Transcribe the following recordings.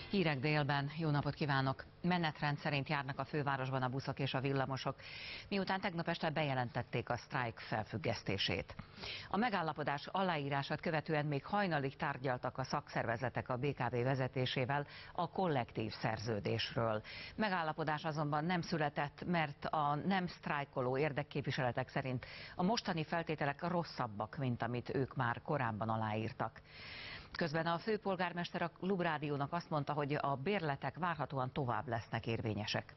Hírek délben, jó napot kívánok! Menetrend szerint járnak a fővárosban a buszok és a villamosok, miután tegnap este bejelentették a sztrájk felfüggesztését. A megállapodás aláírását követően még hajnalig tárgyaltak a szakszervezetek a BKV vezetésével a kollektív szerződésről. Megállapodás azonban nem született, mert a nem sztrájkoló érdekképviseletek szerint a mostani feltételek rosszabbak, mint amit ők már korábban aláírtak. Közben a főpolgármester a Klubrádiónak azt mondta, hogy a bérletek várhatóan tovább lesznek érvényesek.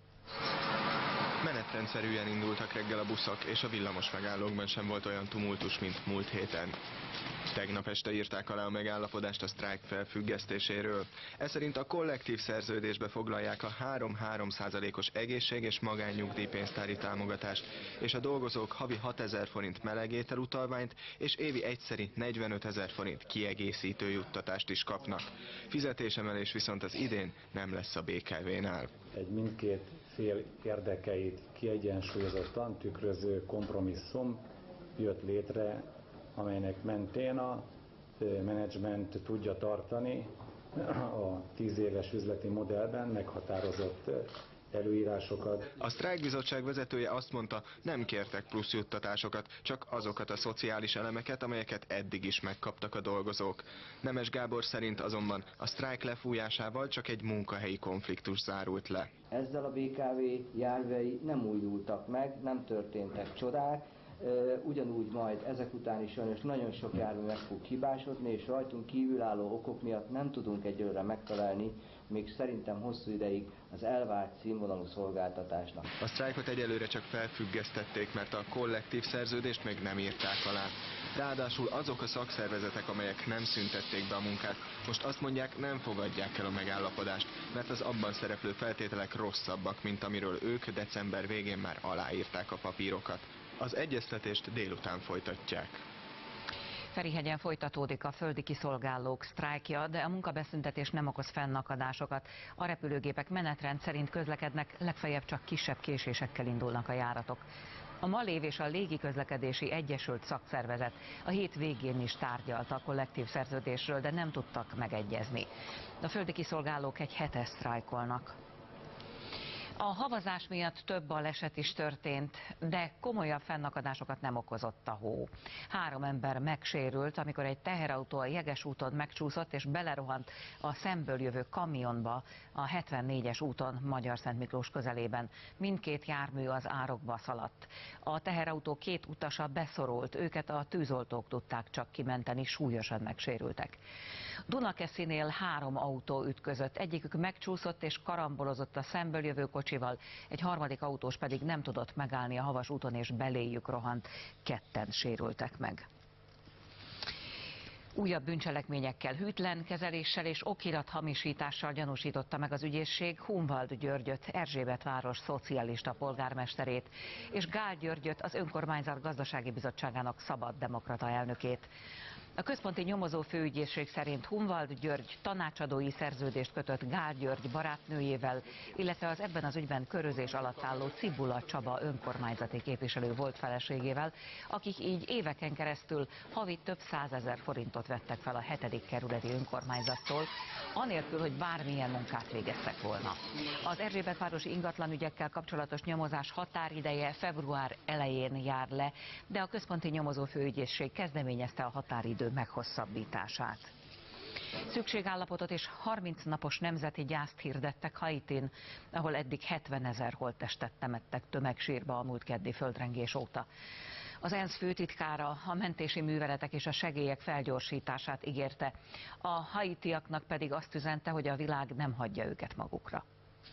Menetrendszerűen indultak reggel a buszok, és a villamos megállókban sem volt olyan tumultus, mint múlt héten. Tegnap este írták alá a megállapodást a sztrájk felfüggesztéséről. Ez szerint a kollektív szerződésbe foglalják a 3% egészség- és magánnyugdíjpénztári támogatást, és a dolgozók havi 6000 forint melegételutalványt és évi egyszeri 45 000 forint kiegészítő juttatást is kapnak. Fizetésemelés viszont az idén nem lesz a BKV-nál. Egy mindkét fél érdekeit kiegyensúlyozottan tükröző kompromisszum jött létre, amelynek mentén a menedzsment tudja tartani a 10 éves üzleti modellben meghatározott előírásokat. A sztrájkbizottság vezetője azt mondta, nem kértek plusz juttatásokat, csak azokat a szociális elemeket, amelyeket eddig is megkaptak a dolgozók. Nemes Gábor szerint azonban a sztrájk lefújásával csak egy munkahelyi konfliktus zárult le. Ezzel a BKV járvei nem újultak meg, nem történtek csodák, ugyanúgy majd ezek után is sajnos nagyon sok jármű meg fog hibásodni, és rajtunk kívülálló okok miatt nem tudunk egyelőre megfelelni, még szerintem hosszú ideig az elvárt színvonalú szolgáltatásnak. A sztrájkot egyelőre csak felfüggesztették, mert a kollektív szerződést még nem írták alá. Ráadásul azok a szakszervezetek, amelyek nem szüntették be a munkát, most azt mondják, nem fogadják el a megállapodást, mert az abban szereplő feltételek rosszabbak, mint amiről ők december végén már aláírták a papírokat. Az egyeztetést délután folytatják. Ferihegyen folytatódik a földi kiszolgálók sztrájkja, de a munkabeszüntetés nem okoz fennakadásokat. A repülőgépek menetrend szerint közlekednek, legfeljebb csak kisebb késésekkel indulnak a járatok. A MALÉV és a Légiközlekedési Egyesült Szakszervezet a hét végén is tárgyalta a kollektív szerződésről, de nem tudtak megegyezni. A földi kiszolgálók egy hete sztrájkolnak. A havazás miatt több baleset is történt, de komolyabb fennakadásokat nem okozott a hó. 3 ember megsérült, amikor egy teherautó a Jegesúton megcsúszott és belerohant a szemből jövő kamionba a 74-es úton Magyarszentmiklós közelében. Mindkét jármű az árokba szaladt. A teherautó 2 utasa beszorult, őket a tűzoltók tudták csak kimenteni, súlyosan megsérültek. Dunakeszinél 3 autó ütközött, egyikük megcsúszott és karambolozott a szemből jövő kocsival, egy harmadik autós pedig nem tudott megállni a havas úton és beléjük rohant, 2-en sérültek meg. Újabb bűncselekményekkel, hűtlen kezeléssel és okirathamisítással gyanúsította meg az ügyészség Hunvald Györgyöt, Erzsébetváros szocialista polgármesterét, és Gál Györgyöt, az önkormányzat gazdasági bizottságának szabaddemokrata elnökét. A központi nyomozó főügyészség szerint Hunvald György tanácsadói szerződést kötött Gál György barátnőjével, illetve az ebben az ügyben körözés alatt álló Cibula Csaba önkormányzati képviselő volt feleségével, akik így éveken keresztül havi több 100 000 forintot vettek fel a 7. kerületi önkormányzattól, anélkül, hogy bármilyen munkát végeztek volna. Az erzsébetvárosi ingatlanügyekkel kapcsolatos nyomozás határideje február elején jár le, de a központi nyomozó főügyészség kezdeményezte a határidő meghosszabbítását. Szükségállapotot és 30 napos nemzeti gyászt hirdettek Haitin, ahol eddig 70 000 holttestet temettek tömegsírba a múlt keddi földrengés óta. Az ENSZ főtitkára a mentési műveletek és a segélyek felgyorsítását ígérte, a haitiaknak pedig azt üzente, hogy a világ nem hagyja őket magukra.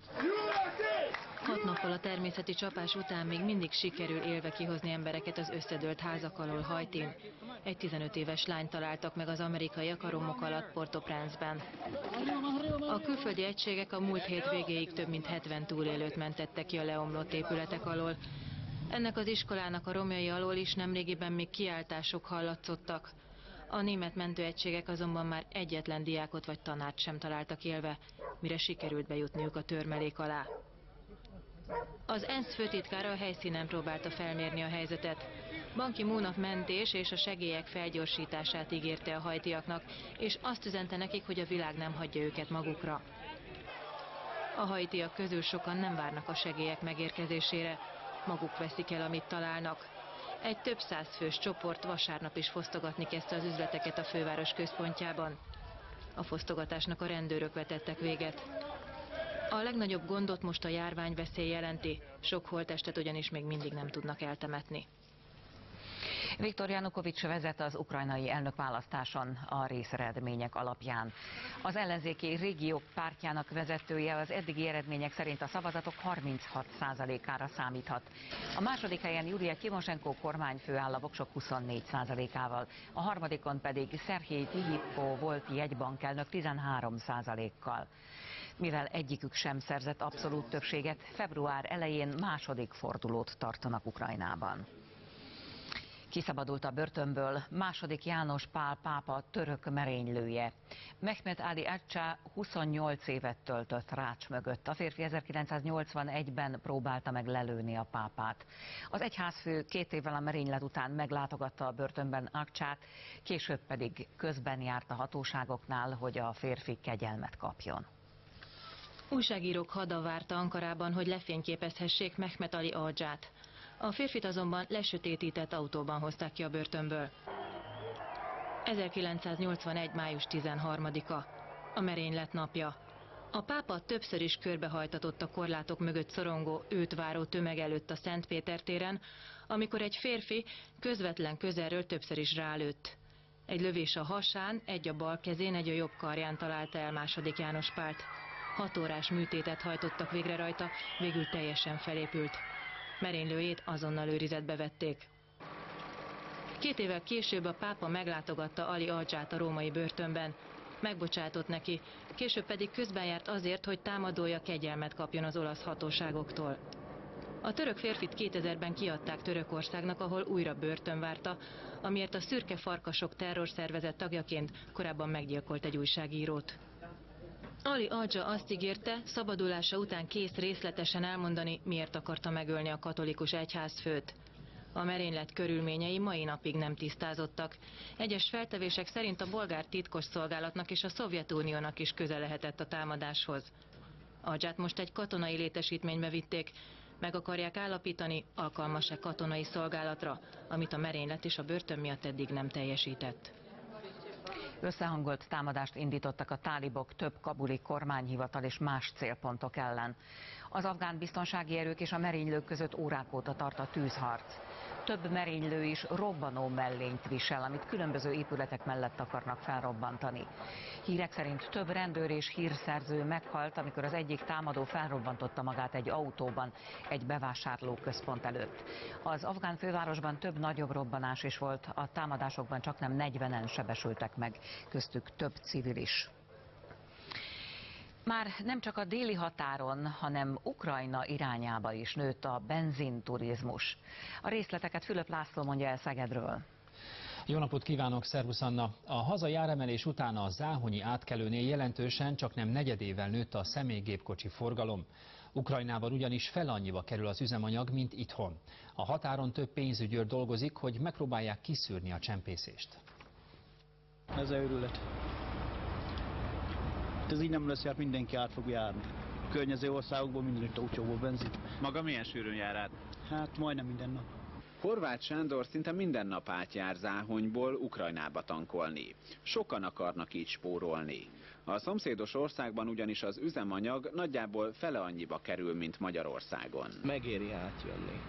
6 nappal a természeti csapás után még mindig sikerül élve kihozni embereket az összedőlt házak alól Haitin. Egy 15 éves lányt találtak meg az amerikaiak a romok alatt Port-au-Prince-ben. A külföldi egységek a múlt hét végéig több mint 70 túlélőt mentettek ki a leomlott épületek alól. Ennek az iskolának a romjai alól is nemrégiben még kiáltások hallatszottak. A német mentőegységek azonban már egyetlen diákot vagy tanárt sem találtak élve, mire sikerült bejutniuk a törmelék alá. Az ENSZ főtitkára a helyszínen próbálta felmérni a helyzetet. Ban Ki-moon a mentés és a segélyek felgyorsítását ígérte a haitiaknak, és azt üzente nekik, hogy a világ nem hagyja őket magukra. A haitiak közül sokan nem várnak a segélyek megérkezésére, maguk veszik el, amit találnak. Egy több száz fős csoport vasárnap is fosztogatni kezdte az üzleteket a főváros központjában. A fosztogatásnak a rendőrök vetettek véget. A legnagyobb gondot most a járványveszély jelenti, sok holttestet ugyanis még mindig nem tudnak eltemetni. Viktor Janukovics vezet az ukrajnai elnökválasztáson a részeredmények alapján. Az ellenzéki régiók pártjának vezetője az eddigi eredmények szerint a szavazatok 36%-ára számíthat. A második helyen Julia Timosenko kormányfő áll a voksok 24%-ával, a harmadikon pedig Szerhij Tihipko volt jegybankelnök 13%-kal. Mivel egyikük sem szerzett abszolút többséget, február elején második fordulót tartanak Ukrajnában. Kiszabadult a börtönből II. János Pál pápa török merénylője. Mehmet Ali Agca 28 évet töltött rács mögött. A férfi 1981-ben próbálta meg lelőni a pápát. Az egyházfő 2 évvel a merénylet után meglátogatta a börtönben Agcát, később pedig közben járt a hatóságoknál, hogy a férfi kegyelmet kapjon. Újságírók hada várta Ankarában, hogy lefényképezhessék Mehmet Ali Agcát. A férfit azonban lesötétített autóban hozták ki a börtönből. 1981. május 13-a, a merénylet napja. A pápa többször is körbehajtatott a korlátok mögött szorongó, őt váró tömeg előtt a Szent Péter téren, amikor egy férfi közvetlen közelről többször is rálőtt. Egy lövés a hasán, egy a bal kezén, egy a jobb karján találta el II. János Pált. 6 órás műtétet hajtottak végre rajta, végül teljesen felépült. Merénylőjét azonnal őrizetbe vették. 2 évvel később a pápa meglátogatta Ali Agcát a római börtönben. Megbocsátott neki, később pedig közben járt azért, hogy támadója kegyelmet kapjon az olasz hatóságoktól. A török férfit 2000-ben kiadták Törökországnak, ahol újra börtön várta, amiért a Szürke Farkasok terrorszervezet tagjaként korábban meggyilkolt egy újságírót. Ali Agca azt ígérte, szabadulása után kész részletesen elmondani, miért akarta megölni a katolikus egyházfőt. A merénylet körülményei mai napig nem tisztázottak. Egyes feltevések szerint a bolgár titkosszolgálatnak és a Szovjetuniónak is köze lehetett a támadáshoz. Agcát most egy katonai létesítménybe vitték, meg akarják állapítani, alkalmas-e katonai szolgálatra, amit a merénylet és a börtön miatt eddig nem teljesített. Összehangolt támadást indítottak a tálibok több kabuli kormányhivatal és más célpontok ellen. Az afgán biztonsági erők és a merénylők között órák óta tart a tűzharc. Több merénylő is robbanó mellényt visel, amit különböző épületek mellett akarnak felrobbantani. Hírek szerint több rendőr és hírszerző meghalt, amikor az egyik támadó felrobbantotta magát egy autóban egy bevásárlóközpont előtt. Az afgán fővárosban több nagyobb robbanás is volt, a támadásokban csaknem 40-en sebesültek meg, köztük több civil is. Már nem csak a déli határon, hanem Ukrajna irányába is nőtt a benzinturizmus. A részleteket Fülöp László mondja el Szegedről. Jó napot kívánok, szervusz Anna! A hazai áremelés után a záhonyi átkelőnél jelentősen, csaknem negyedével nőtt a személygépkocsi forgalom. Ukrajnában ugyanis fel annyiba kerül az üzemanyag, mint itthon. A határon több pénzügyőr dolgozik, hogy megpróbálják kiszűrni a csempészést. Ez őrület. Ez így nem lesz, hát mindenki át fog járni. Környező országokból mindenütt olcsóbb a benzin. Maga milyen sűrűn jár át? Hát majdnem minden nap. Horváth Sándor szinte minden nap átjár Záhonyból Ukrajnába tankolni. Sokan akarnak így spórolni. A szomszédos országban ugyanis az üzemanyag nagyjából fele annyiba kerül, mint Magyarországon. Megéri átjönni.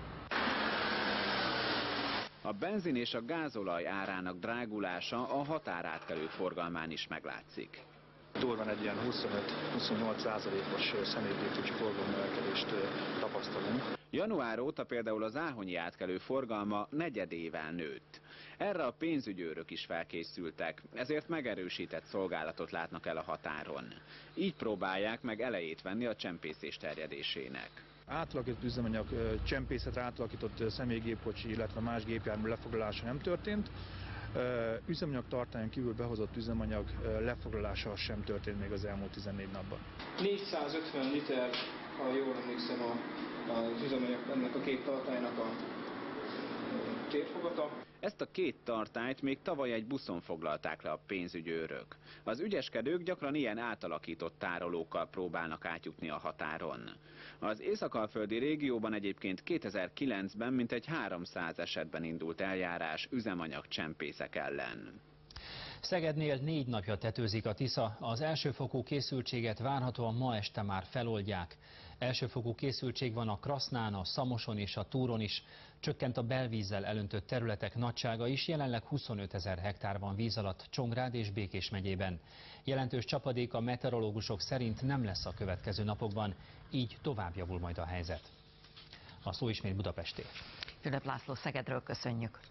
A benzin és a gázolaj árának drágulása a határátkelők forgalmán is meglátszik. Durván egy ilyen 25-28%-os személygépkocsi forgalomnövekedést tapasztalunk. Január óta például az záhonyi átkelő forgalma negyedével nőtt. Erre a pénzügyőrök is felkészültek, ezért megerősített szolgálatot látnak el a határon. Így próbálják meg elejét venni a csempészés terjedésének. Átalakított üzemanyag csempészetre átalakított személygépkocsi, illetve más gépjármű lefoglalása nem történt. Üzemanyag tartályon kívül behozott üzemanyag lefoglalása sem történt még az elmúlt 14 napban. 450 liter, ha jól emlékszem, az üzemanyag ennek a két tartálynak a térfogata. Ezt a két tartályt még tavaly egy buszon foglalták le a pénzügyőrök. Az ügyeskedők gyakran ilyen átalakított tárolókkal próbálnak átjutni a határon. Az észak-alföldi régióban egyébként 2009-ben mintegy 300 esetben indult eljárás üzemanyagcsempészek ellen. Szegednél 4 napja tetőzik a Tisza, az elsőfokú készültséget várhatóan ma este már feloldják. Elsőfokú készültség van a Krasznán, a Szamoson és a Túron is. Csökkent a belvízzel elöntött területek nagysága is, jelenleg 25 000 hektár van víz alatt Csongrád és Békés megyében. Jelentős csapadék a meteorológusok szerint nem lesz a következő napokban, így tovább javul majd a helyzet. A szó ismét Budapesté. Fülöp László Szegedről köszönjük.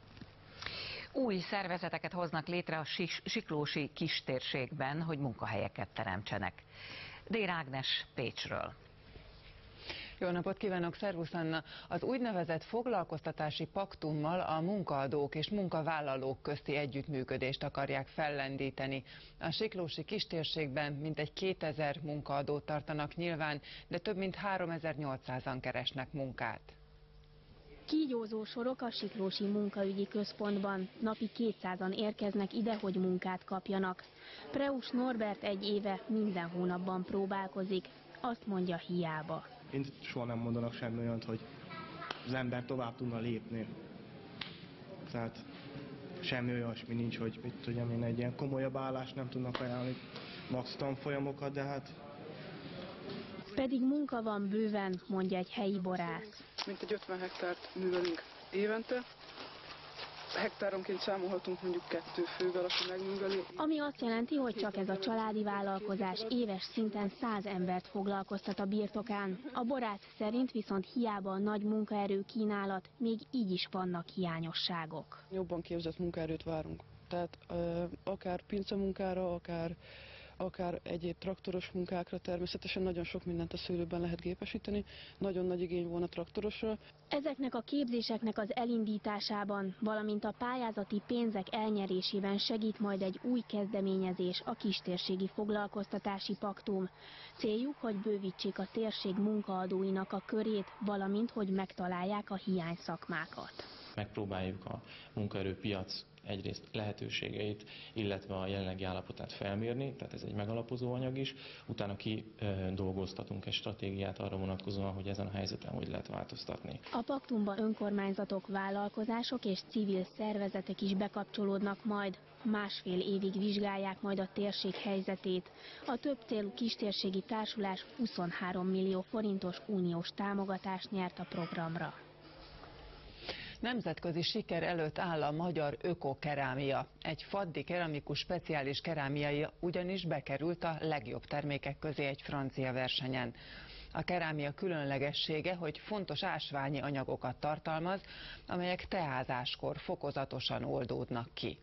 Új szervezeteket hoznak létre a siklósi kistérségben, hogy munkahelyeket teremtsenek. Dér Ágnes Pécsről. Jó napot kívánok, szervusz Anna! Az úgynevezett foglalkoztatási paktummal a munkaadók és munkavállalók közti együttműködést akarják fellendíteni. A siklósi kistérségben mintegy 2000 munkaadót tartanak nyilván, de több mint 3800-an keresnek munkát. Kígyózó sorok a Siklósi Munkaügyi Központban. Napi 200-an érkeznek ide, hogy munkát kapjanak. Preus Norbert egy éve minden hónapban próbálkozik. Azt mondja, hiába. Én soha nem mondanak semmi olyat, hogy az ember tovább tudna lépni. Tehát semmi olyasmi nincs, hogy mit tudjam én, egy ilyen komolyabb állást nem tudnak ajánlani, max tanfolyamokat, de hát... Pedig munka van bőven, mondja egy helyi borász. Mintegy 50 hektárt művelünk évente. Hektáronként számolhatunk mondjuk 2 fővel, aki megműveli. Ami azt jelenti, hogy csak ez a családi vállalkozás éves szinten 100 embert foglalkoztat a birtokán. A borász szerint viszont hiába a nagy munkaerő kínálat, még így is vannak hiányosságok. Jobban képzett munkaerőt várunk. Tehát akár pincemunkára, akár egyéb traktoros munkákra, természetesen nagyon sok mindent a szőlőben lehet gépesíteni, nagyon nagy igény volna traktorosra. Ezeknek a képzéseknek az elindításában, valamint a pályázati pénzek elnyerésében segít majd egy új kezdeményezés, a Kistérségi Foglalkoztatási Paktum. Céljuk, hogy bővítsék a térség munkaadóinak a körét, valamint, hogy megtalálják a hiányszakmákat. Megpróbáljuk a munkaerőpiac egyrészt lehetőségeit, illetve a jelenlegi állapotát felmérni, tehát ez egy megalapozó anyag is. Utána dolgoztatunk egy stratégiát arra vonatkozóan, hogy ezen a helyzeten hogy lehet változtatni. A paktumban önkormányzatok, vállalkozások és civil szervezetek is bekapcsolódnak majd. 1,5 évig vizsgálják majd a térség helyzetét. A több célú kistérségi társulás 23 millió forintos uniós támogatást nyert a programra. Nemzetközi siker előtt áll a magyar ökokerámia. Egy faddi keramikus speciális kerámiai ugyanis bekerült a legjobb termékek közé egy francia versenyen. A kerámia különlegessége, hogy fontos ásványi anyagokat tartalmaz, amelyek teázáskor fokozatosan oldódnak ki.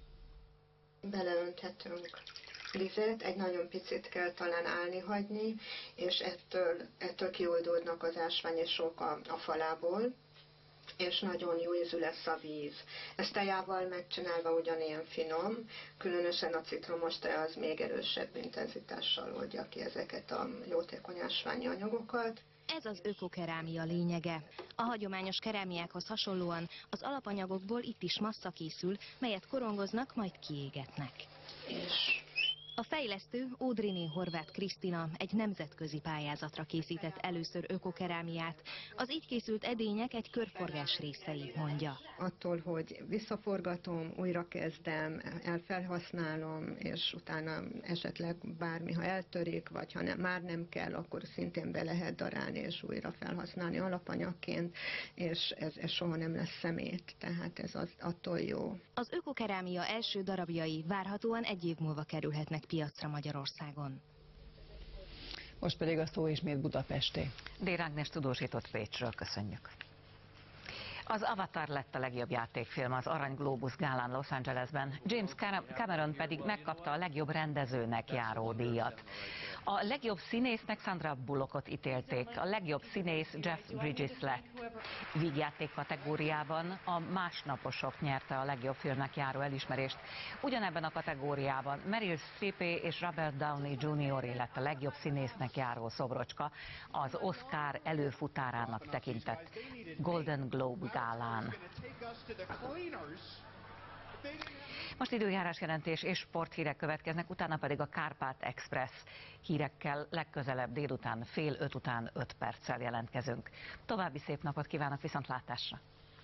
Beleönthetünk vizet, egy nagyon picit kell talán állni hagyni, és ettől kioldódnak az ásványi sok a falából, és nagyon jó ízű lesz a víz. Ezt tejával megcsinálva ugyanilyen finom, különösen a citromos tea az még erősebb intenzitással oldja ki ezeket a jótékony ásványi anyagokat. Ez az ökokerámia lényege. A hagyományos kerámiákhoz hasonlóan az alapanyagokból itt is massza készül, melyet korongoznak, majd kiégetnek. A fejlesztő, Ódriné Horváth Krisztina egy nemzetközi pályázatra készített először ökokerámiát. Az így készült edények egy körforgás részei, mondja. Attól, hogy visszaforgatom, újra kezdem, elfelhasználom, és utána esetleg bármi, ha eltörik, vagy ha nem, már nem kell, akkor szintén be lehet darálni, és újra felhasználni alapanyagként, és ez soha nem lesz szemét, tehát ez attól jó. Az ökokerámia első darabjai várhatóan egy év múlva kerülhetnek piacra Magyarországon. Most pedig a szó ismét Budapesté. Dér Ágnes tudósított Pécsről, köszönjük. Az Avatar lett a legjobb játékfilm az Arany Globus gálán Los Angelesben, James Cameron pedig megkapta a legjobb rendezőnek járó díjat. A legjobb színésznek Sandra Bullockot ítélték, a legjobb színész Jeff Bridges lett. Vígjáték kategóriában a Másnaposok nyerte a legjobb filmnek járó elismerést. Ugyanebben a kategóriában Meryl Streepé és Robert Downey Jr. lett a legjobb színésznek járó szobrocska az Oscar előfutárának tekintett Golden Globe gálán. Most időjárásjelentés és sporthírek következnek, utána pedig a Kárpát Express hírekkel legközelebb délután 4:30 után 5 perccel jelentkezünk. További szép napot kívánok, viszontlátásra!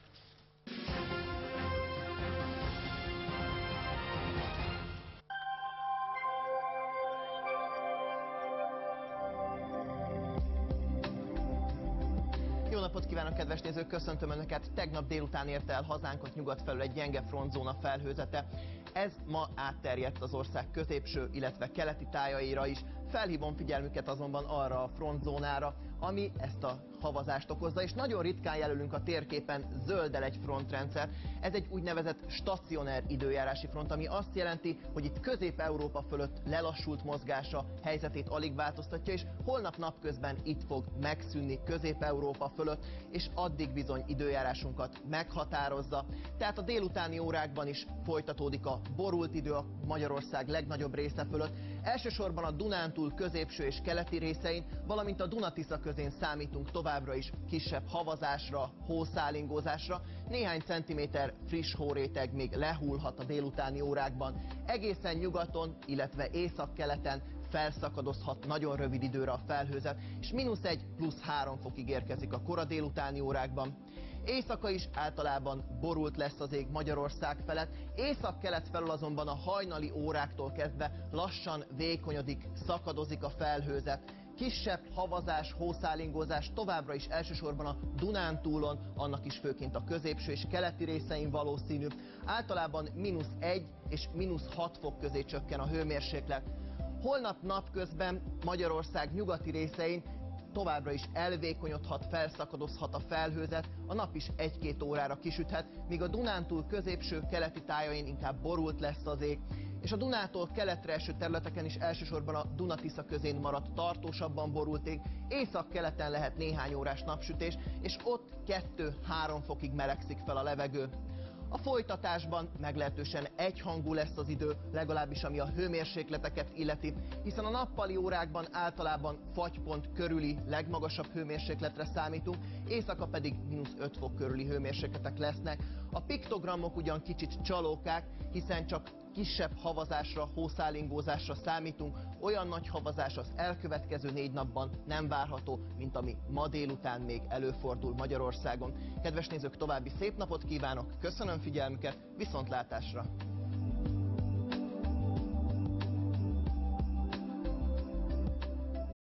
Jó napot kívánok, kedves nézők! Köszöntöm Önöket! Tegnap délután érte el hazánkat nyugat felül egy gyenge frontzóna felhőzete. Ez ma átterjedt az ország középső, illetve keleti tájaira is. Felhívom figyelmüket azonban arra a frontzónára, ami ezt a havazást okozza, és nagyon ritkán jelölünk a térképen zölddel egy frontrendszer. Ez egy úgynevezett stacionár időjárási front, ami azt jelenti, hogy itt Közép-Európa fölött lelassult mozgása helyzetét alig változtatja, és holnap napközben itt fog megszűnni Közép-Európa fölött, és addig bizony időjárásunkat meghatározza. Tehát a délutáni órákban is folytatódik a borult idő a Magyarország legnagyobb része fölött. Elsősorban a Dunántúl középső és keleti részein, valamint a Duna-Tisza közén számítunk továbbra is kisebb havazásra, hószálingózásra. Néhány centiméter friss hóréteg még lehullhat a délutáni órákban. Egészen nyugaton, illetve északkeleten felszakadozhat nagyon rövid időre a felhőzet, és -1 + 3 fokig érkezik a kora délutáni órákban. Éjszaka is általában borult lesz az ég Magyarország felett, észak-kelet felől azonban a hajnali óráktól kezdve lassan vékonyodik, szakadozik a felhőzet. Kisebb havazás, hószálingózás továbbra is elsősorban a Dunántúlon, annak is főként a középső és keleti részein valószínű. Általában -1 és -6 fok közé csökken a hőmérséklet. Holnap napközben Magyarország nyugati részein továbbra is elvékonyodhat, felszakadozhat a felhőzet, a nap is 1-2 órára kisüthet, míg a Dunántúl középső keleti tájain inkább borult lesz az ég, és a Dunától keletre eső területeken is elsősorban a Duna-Tisza közén maradt tartósabban borult ég, észak-keleten lehet néhány órás napsütés, és ott 2-3 fokig melegszik fel a levegő. A folytatásban meglehetősen egyhangú lesz az idő, legalábbis ami a hőmérsékleteket illeti, hiszen a nappali órákban általában fagypont körüli legmagasabb hőmérsékletre számítunk, éjszaka pedig -5 fok körüli hőmérsékletek lesznek. A piktogramok ugyan kicsit csalókák, hiszen csak kisebb havazásra, hószálingózásra számítunk, olyan nagy havazás az elkövetkező 4 napban nem várható, mint ami ma délután még előfordul Magyarországon. Kedves nézők, további szép napot kívánok, köszönöm figyelmüket, viszontlátásra!